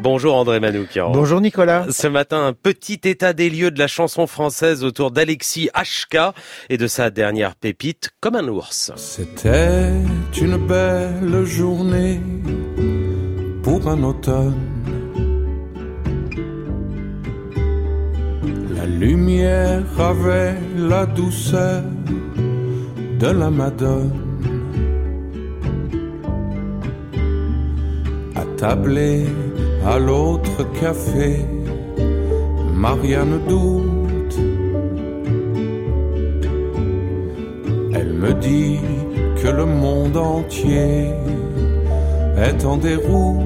Bonjour André Manoukian. Bonjour Nicolas. Ce matin, un petit état des lieux de la chanson française autour d'Alexis HK et de sa dernière pépite, Comme un ours. C'était une belle journée pour un automne. La lumière avait la douceur de la Madone. Attablée à l'autre café, Marianne doute. Elle me dit que le monde entier est en déroute.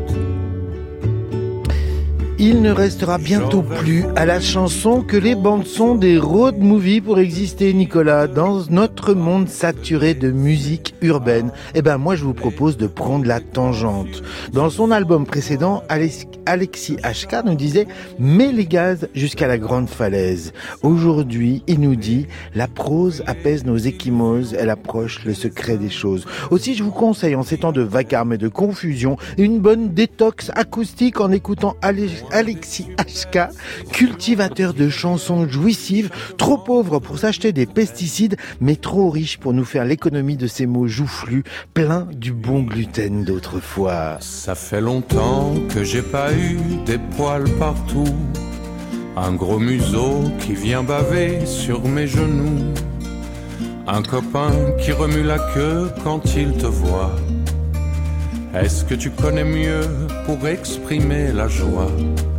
Il ne restera bientôt plus à la chanson que les bandes-sons des road movies pour exister, Nicolas. Dans notre monde saturé de musique urbaine, moi je vous propose de prendre la tangente. Dans son album précédent, Alexis HK nous disait « Mets les gaz jusqu'à la grande falaise ». Aujourd'hui, il nous dit « La prose apaise nos ecchymoses, elle approche le secret des choses ». Aussi, je vous conseille en ces temps de vacarme et de confusion, une bonne détox acoustique en écoutant Alexis HK, cultivateur de chansons jouissives, trop pauvre pour s'acheter des pesticides, mais trop riche pour nous faire l'économie de ces mots joufflus, pleins du bon gluten d'autrefois. Ça fait longtemps que j'ai pas eu des poils partout, un gros museau qui vient baver sur mes genoux, un copain qui remue la queue quand il te voit. Est-ce que tu connais mieux pour exprimer la joie?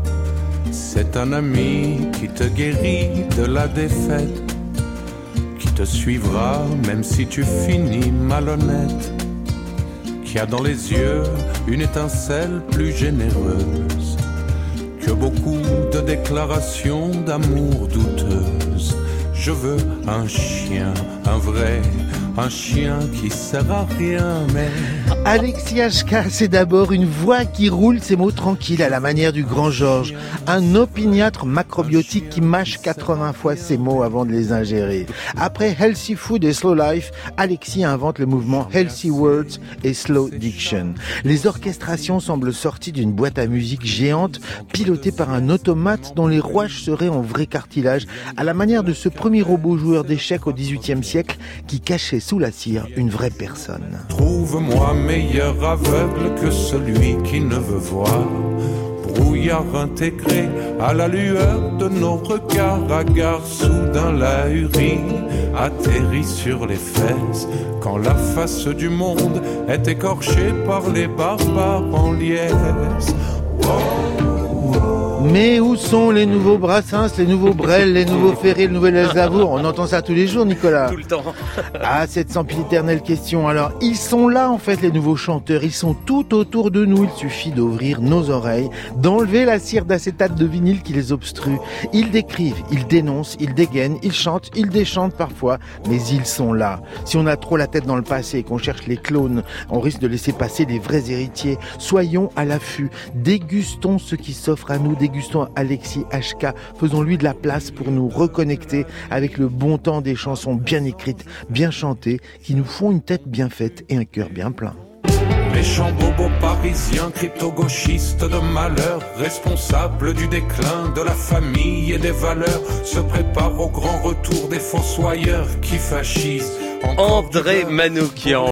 C'est un ami qui te guérit de la défaite, qui te suivra même si tu finis malhonnête, qui a dans les yeux une étincelle plus généreuse que beaucoup de déclarations d'amour douteuses. Je veux un chien, un vrai, un chien qui sert à rien, mais... Alexis HK, c'est d'abord une voix qui roule ses mots tranquilles à la manière du grand Georges. Un opiniâtre macrobiotique qui mâche 80 fois ses mots avant de les ingérer. Après Healthy Food et Slow Life, Alexis invente le mouvement Healthy Words et Slow Diction. Les orchestrations semblent sorties d'une boîte à musique géante, pilotée par un automate dont les rouages seraient en vrai cartilage, à la manière de ce premier robot joueur d'échecs au XVIIIe siècle qui cachait sous la cire une vraie personne. Trouve-moi meilleur aveugle que celui qui ne veut voir. Brouillard intégré à la lueur de nos regards, hagard soudain l'ahurie atterrit sur les fesses quand la face du monde est écorchée par les barbares en liesse. Mais où sont les nouveaux Brassens, les nouveaux Brel, les nouveaux Ferré, le nouvel Aznavour? On entend ça tous les jours, Nicolas. Tout le temps. Ah, cette sempiternelle question. Alors, ils sont là, en fait, les nouveaux chanteurs. Ils sont tout autour de nous. Il suffit d'ouvrir nos oreilles, d'enlever la cire d'acétate de vinyle qui les obstrue. Ils décrivent, ils dénoncent, ils dégainent, ils chantent, ils déchantent parfois, mais ils sont là. Si on a trop la tête dans le passé et qu'on cherche les clones, on risque de laisser passer les vrais héritiers. Soyons à l'affût. Dégustons ce qui s'offre à nous. Dégustons Alexis HK, faisons-lui de la place pour nous reconnecter avec le bon temps des chansons bien écrites, bien chantées, qui nous font une tête bien faite et un cœur bien plein. Méchants bobos parisiens, crypto-gauchistes de malheur, responsables du déclin de la famille et des valeurs, se préparent au grand retour des fossoyeurs qui fascisent. André Manoukian.